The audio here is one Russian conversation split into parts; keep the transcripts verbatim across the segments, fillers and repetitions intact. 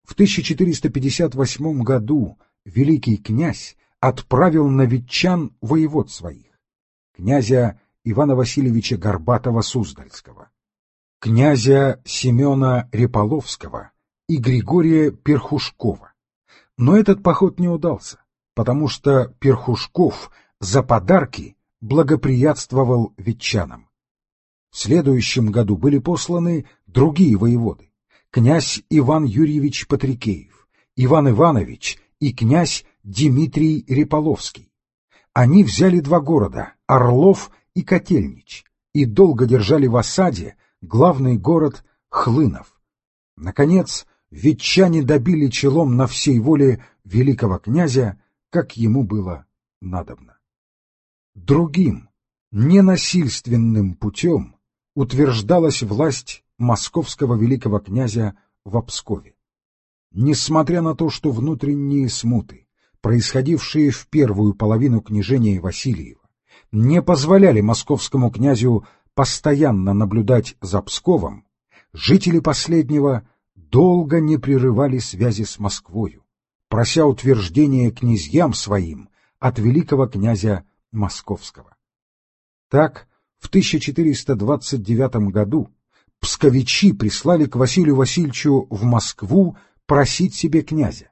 В тысяча четыреста пятьдесят восьмом году великий князь отправил на ветчан воевод своих: князя Ивана Васильевича Горбатова-Суздальского, князя Семена Реполовского и Григория Перхушкова. Но этот поход не удался, потому что Перхушков за подарки благоприятствовал ветчанам. В следующем году были посланы другие воеводы: князь Иван Юрьевич Патрикеев, Иван Иванович и князь Дмитрий Реполовский. Они взяли два города — Орлов и Котельнич, и долго держали в осаде главный город Хлынов. Наконец, ветчане добили челом на всей воле великого князя, как ему было надобно. Другим, ненасильственным путем утверждалась власть московского великого князя в Пскове. Несмотря на то, что внутренние смуты, происходившие в первую половину княжения Васильева, не позволяли московскому князю постоянно наблюдать за Псковом, жители последнего долго не прерывали связи с Москвою, прося утверждения князьям своим от великого князя Московского. Так, в тысяча четыреста двадцать девятом году псковичи прислали к Василию Васильевичу в Москву просить себе князя.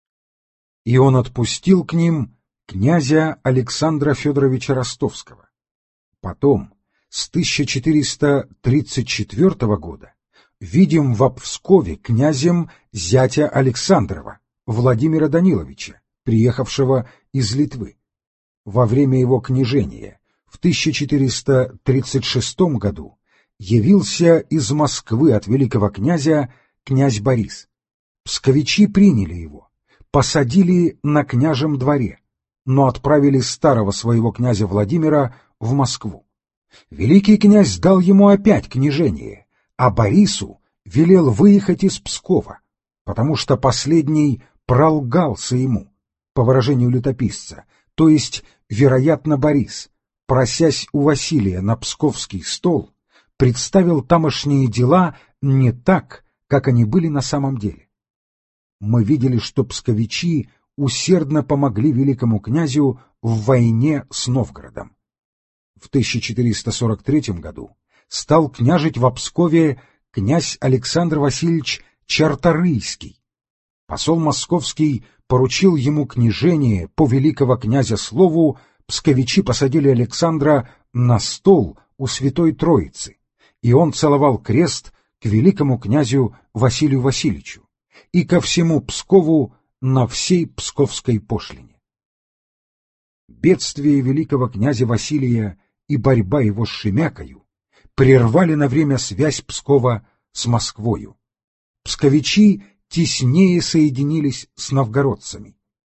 И он отпустил к ним князя Александра Федоровича Ростовского. Потом, с тысяча четыреста тридцать четвёртого года, видим в Пскове князем зятя Александрова, Владимира Даниловича, приехавшего из Литвы. Во время его княжения в тысяча четыреста тридцать шестом году явился из Москвы от великого князя князь Борис. Псковичи приняли его, посадили на княжем дворе, но отправили старого своего князя Владимира в Москву. Великий князь дал ему опять княжение, а Борису велел выехать из Пскова, потому что последний пролгался ему, по выражению летописца, то есть, вероятно, Борис, просясь у Василия на псковский стол, представил тамошние дела не так, как они были на самом деле. Мы видели, что псковичи усердно помогли великому князю в войне с Новгородом. В тысяча четыреста сорок третьем году стал княжить в Пскове князь Александр Васильевич Чарторийский. Посол московский поручил ему княжение по великого князя слову, псковичи посадили Александра на стол у Святой Троицы, и он целовал крест к великому князю Василию Васильевичу и ко всему Пскову на всей псковской пошлине. Бедствие великого князя Василия и борьба его с Шемякою прервали на время связь Пскова с Москвою. Псковичи теснее соединились с новгородцами.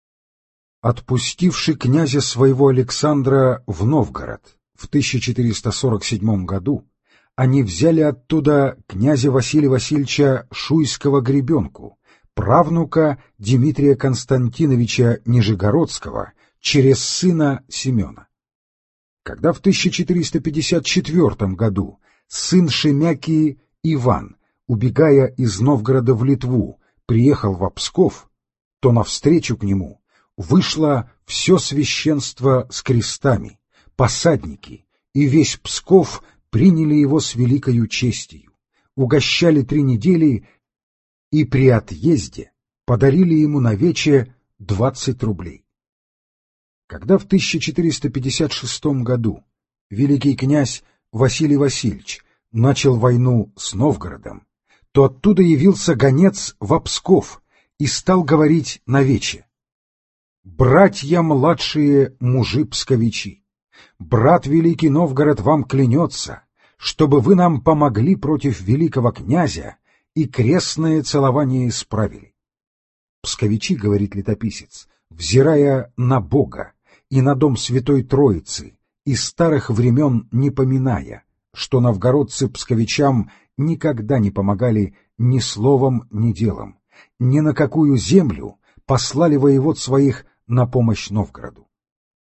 Отпустивши князя своего Александра в Новгород в тысяча четыреста сорок седьмом году, они взяли оттуда князя Василия Васильевича Шуйского-Гребенку, правнука Дмитрия Константиновича Нижегородского, через сына Семена. Когда в тысяча четыреста пятьдесят четвёртом году сын Шемяки Иван, убегая из Новгорода в Литву, приехал в Псков, то навстречу к нему вышло все священство с крестами, посадники, и весь Псков приняли его с великою честью, угощали три недели и при отъезде подарили ему на вече двадцать рублей. Когда в тысяча четыреста пятьдесят шестом году великий князь Василий Васильевич начал войну с Новгородом, то оттуда явился гонец в Псков и стал говорить на вече: «Братья младшие мужи-псковичи, брат великий Новгород вам клянется, чтобы вы нам помогли против великого князя и крестное целование исправили». Псковичи, говорит летописец, взирая на Бога и на дом Святой Троицы, из старых времен не поминая, что новгородцы псковичам никогда не помогали ни словом, ни делом, ни на какую землю послали воевод своих на помощь Новгороду.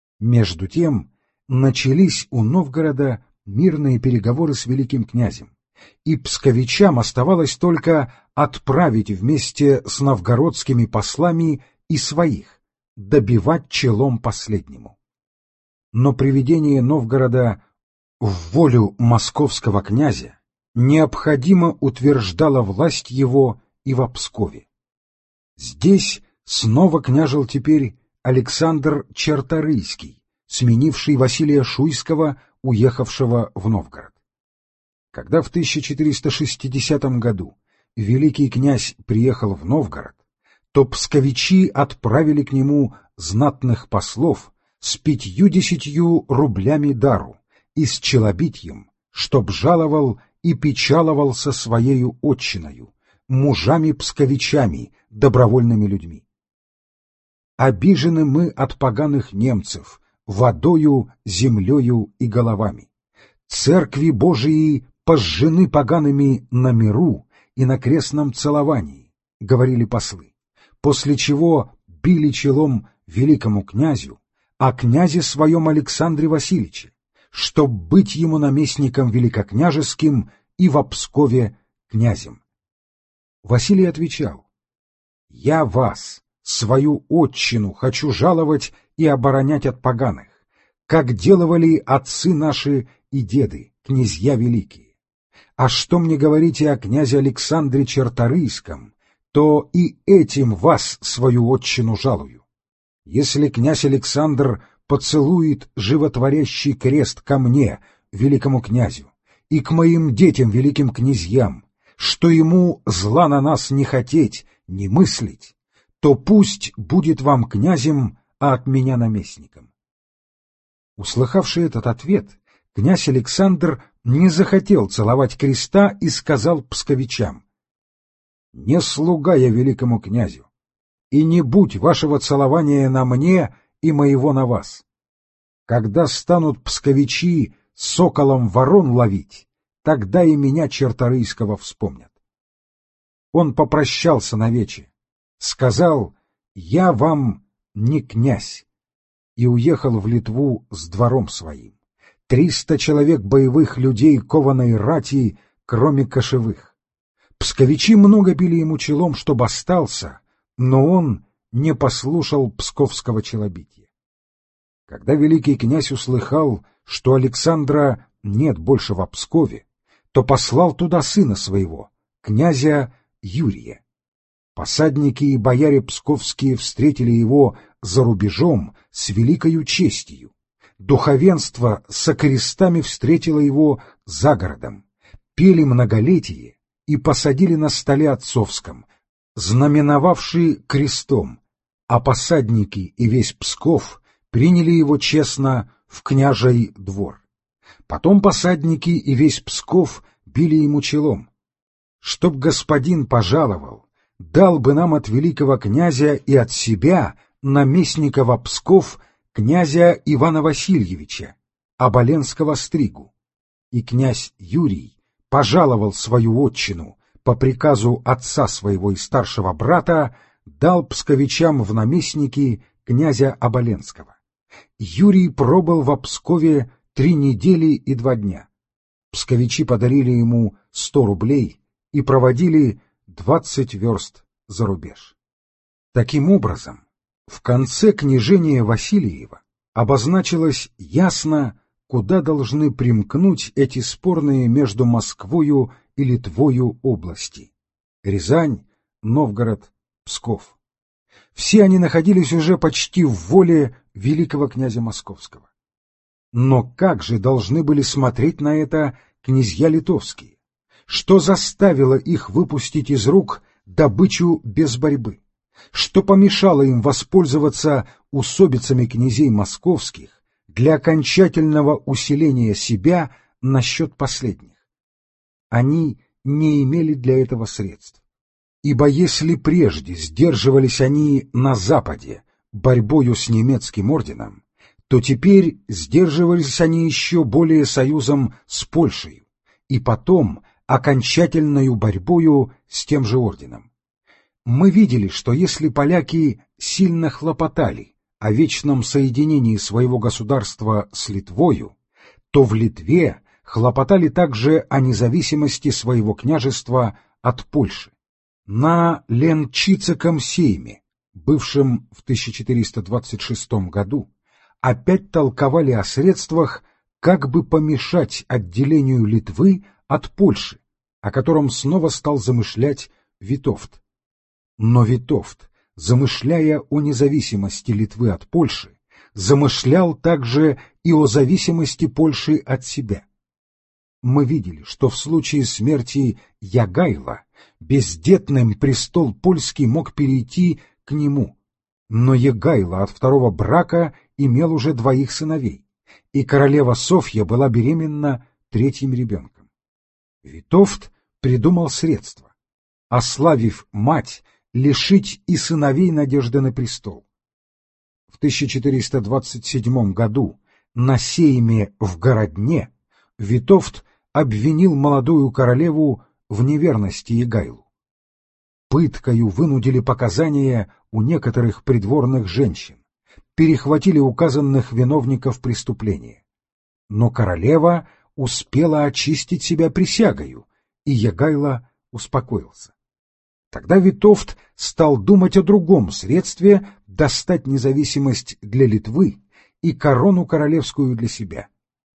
Между тем начались у Новгорода мирные переговоры с великим князем, и псковичам оставалось только отправить вместе с новгородскими послами и своих, добивать челом последнему. Но приведение Новгорода в волю московского князя необходимо утверждало власть его и в Пскове. Здесь снова княжил теперь Александр Черторийский, сменивший Василия Шуйского, уехавшего в Новгород. Когда в тысяча четыреста шестидесятом году великий князь приехал в Новгород, то псковичи отправили к нему знатных послов с пятью-десятью рублями дару и с челобитьем, чтоб жаловал и печаловался своею отчиною, мужами-псковичами, добровольными людьми. Обижены мы от поганых немцев водою, землею и головами. Церкви Божии пожжены погаными на миру и на крестном целовании, говорили послы, после чего били челом великому князю, о князе своем Александре Васильевиче, чтоб быть ему наместником великокняжеским и в Пскове князем. Василий отвечал: «Я вас, свою отчину, хочу жаловать и оборонять от поганых, как делали отцы наши и деды, князья великие. А что мне говорите о князе Александре Черторийском, то и этим вас, свою отчину, жалую. Если князь Александр поцелует животворящий крест ко мне, великому князю, и к моим детям, великим князьям, что ему зла на нас не хотеть, не мыслить, то пусть будет вам князем, а от меня наместником». Услыхавший этот ответ, князь Александр не захотел целовать креста и сказал псковичам: «Не слуга я великому князю, и не будь вашего целования на мне и моего на вас. Когда станут псковичи соколом ворон ловить, тогда и меня Черторийского вспомнят». Он попрощался навече, сказал: «Я вам не князь», и уехал в Литву с двором своим. Триста человек боевых людей кованой рати, кроме кошевых. Псковичи много били ему челом, чтоб остался, но он не послушал псковского челобития. Когда великий князь услыхал, что Александра нет больше в Пскове, то послал туда сына своего, князя Юрия. Посадники и бояре псковские встретили его за рубежом с великою честью. Духовенство со крестами встретило его за городом, пели многолетие и посадили на столе отцовском, знаменовавший крестом, а посадники и весь Псков приняли его честно в княжий двор. Потом посадники и весь Псков били ему челом: «Чтоб господин пожаловал, дал бы нам от великого князя и от себя наместника во Псков князя Ивана Васильевича, Оболенского стригу». И князь Юрий пожаловал свою отчину по приказу отца своего и старшего брата, дал псковичам в наместники князя Оболенского. Юрий пробыл во Пскове три недели и два дня. Псковичи подарили ему сто рублей и проводили двадцать верст за рубеж. Таким образом, в конце княжения Васильева обозначилось ясно, куда должны примкнуть эти спорные между Москвою и Литвою области — Рязань, Новгород, Псков. Все они находились уже почти в воле великого князя Московского. Но как же должны были смотреть на это князья литовские? Что заставило их выпустить из рук добычу без борьбы? Что помешало им воспользоваться усобицами князей московских для окончательного усиления себя насчет последних? Они не имели для этого средств. Ибо если прежде сдерживались они на Западе борьбою с немецким орденом, то теперь сдерживались они еще более союзом с Польшей, и потом окончательною борьбою с тем же орденом. Мы видели, что если поляки сильно хлопотали о вечном соединении своего государства с Литвою, то в Литве хлопотали также о независимости своего княжества от Польши. На Ленчицеком сейме, бывшем в тысяча четыреста двадцать шестом году, опять толковали о средствах, как бы помешать отделению Литвы от Польши, о котором снова стал замышлять Витовт. Но Витовт, замышляя о независимости Литвы от Польши, замышлял также и о зависимости Польши от себя. Мы видели, что в случае смерти Ягайла бездетным престол польский мог перейти к нему, но Ягайло от второго брака имел уже двоих сыновей, и королева Софья была беременна третьим ребенком. Витовт придумал средство, ославив мать, лишить и сыновей надежды на престол. В тысяча четыреста двадцать седьмом году на сейме в Городне Витовт обвинил молодую королеву в неверности Ягайлу. Пыткою вынудили показания у некоторых придворных женщин, перехватили указанных виновников преступления. Но королева успела очистить себя присягою, и Ягайло успокоился. Тогда Витовт стал думать о другом средстве достать независимость для Литвы и корону королевскую для себя.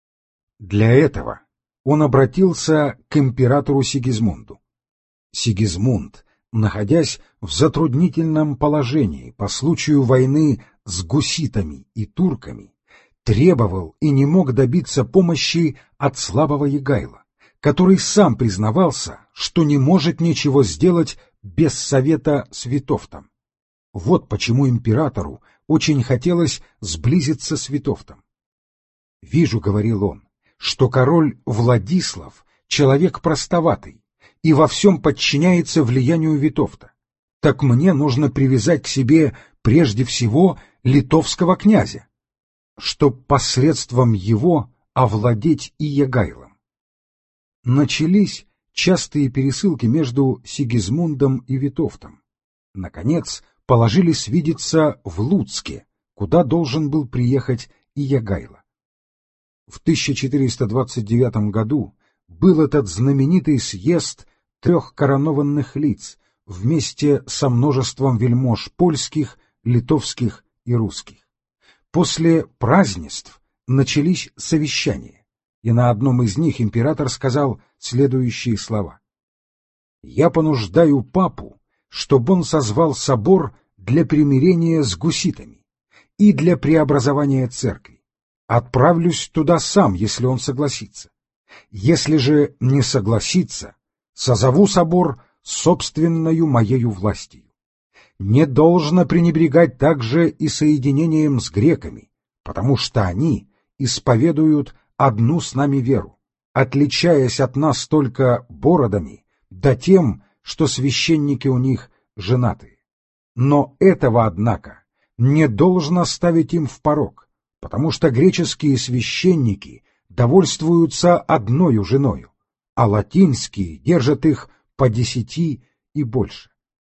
Для этого он обратился к императору Сигизмунду. Сигизмунд, находясь в затруднительном положении по случаю войны с гуситами и турками, требовал и не мог добиться помощи от слабого Ягайла, который сам признавался, что не может ничего сделать без совета с Витовтом. Вот почему императору очень хотелось сблизиться с Витовтом. «Вижу, — говорил он, — что король Владислав — человек простоватый и во всем подчиняется влиянию Витовта. Так мне нужно привязать к себе прежде всего литовского князя, чтоб посредством его овладеть и Ягайлом». Начались частые пересылки между Сигизмундом и Витовтом. Наконец, положили свидеться в Луцке, куда должен был приехать и Ягайло. В тысяча четыреста двадцать девятом году был этот знаменитый съезд трех коронованных лиц вместе со множеством вельмож польских, литовских и русских. После празднеств начались совещания, и на одном из них император сказал следующие слова: «Я понуждаю папу, чтобы он созвал собор для примирения с гуситами и для преобразования церкви. Отправлюсь туда сам, если он согласится. Если же не согласится, созову собор собственною моею властью. Не должно пренебрегать также и соединением с греками, потому что они исповедуют одну с нами веру, отличаясь от нас только бородами, да тем, что священники у них женатые. Но этого, однако, не должно ставить им в порок, потому что греческие священники довольствуются одною женою, а латинские держат их по десяти и больше».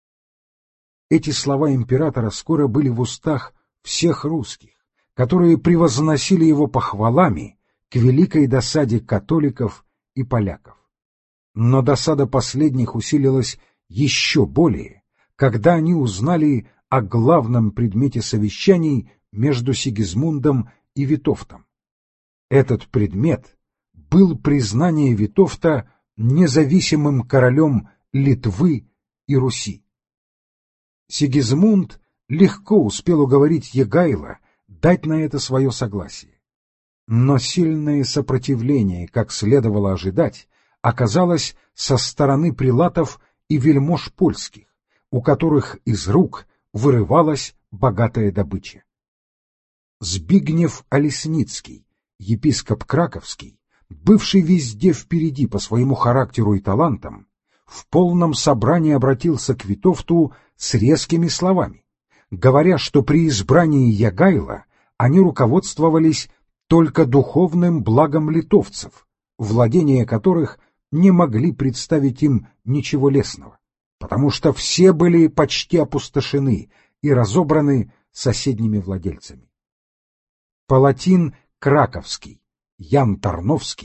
Эти слова императора скоро были в устах всех русских, которые превозносили его похвалами к великой досаде католиков и поляков. Но досада последних усилилась еще более, когда они узнали о главном предмете совещаний между Сигизмундом и Витовтом. Этот предмет был признание Витовта независимым королем Литвы и Руси. Сигизмунд легко успел уговорить Ягайло дать на это свое согласие. Но сильное сопротивление, как следовало ожидать, оказалось со стороны прилатов и вельмож польских, у которых из рук вырывалась богатая добыча. Збигнев Олесницкий, епископ Краковский, бывший везде впереди по своему характеру и талантам, в полном собрании обратился к Витовту с резкими словами, говоря, что при избрании Ягайла они руководствовались только духовным благом литовцев, владения которых не могли представить им ничего лестного, потому что все были почти опустошены и разобраны соседними владельцами. Палатин Краковский, Ян Тарновский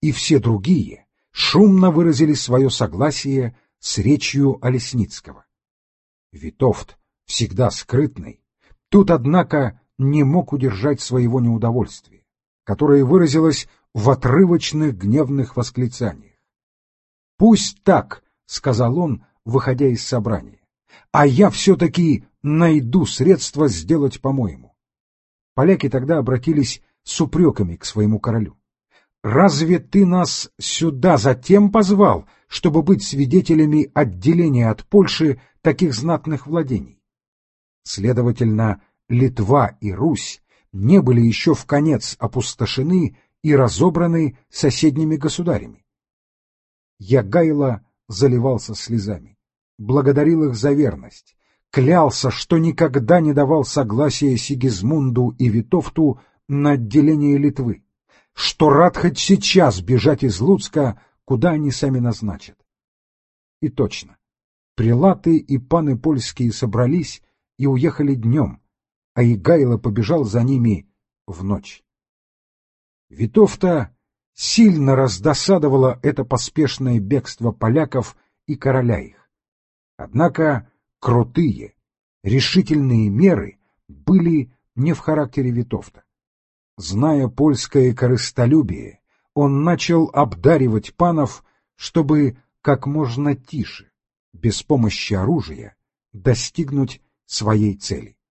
и все другие шумно выразили свое согласие с речью Олесницкого. Витовт, всегда скрытный, тут, однако, не мог удержать своего неудовольствия, которое выразилось в отрывочных гневных восклицаниях. «Пусть так», — сказал он, выходя из собрания, — «а я все-таки найду средства сделать по-моему». Поляки тогда обратились с упреками к своему королю. «Разве ты нас сюда затем позвал, чтобы быть свидетелями отделения от Польши таких знатных владений?» Следовательно, Литва и Русь не были еще вконец опустошены и разобраны соседними государями. Ягайло заливался слезами, благодарил их за верность, клялся, что никогда не давал согласия Сигизмунду и Витовту на отделение Литвы, что рад хоть сейчас бежать из Луцка, куда они сами назначат. И точно, прелаты и паны польские собрались и уехали днем, а Ягайло побежал за ними в ночь. Витовта сильно раздосадовало это поспешное бегство поляков и короля их. Однако крутые, решительные меры были не в характере Витовта. Зная польское корыстолюбие, он начал обдаривать панов, чтобы как можно тише, без помощи оружия, достигнуть своей цели.